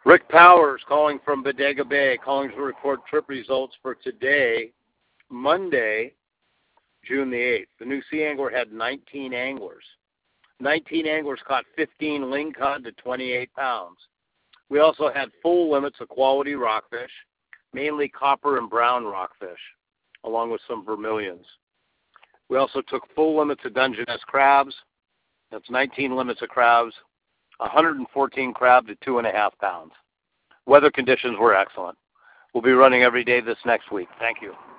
Rick Powers calling from Bodega Bay, calling to report trip results for today, Monday, June the 8th. The new Sea Angler had 19 anglers. 19 anglers caught 15 lingcod to 28 pounds. We also had full limits of quality rockfish, mainly copper and brown rockfish, along with some vermilions. We also took full limits of Dungeness crabs. That's 19 limits of crabs, 114 crab to 2.5 pounds. Weather conditions were excellent. We'll be running every day this next week. Thank you.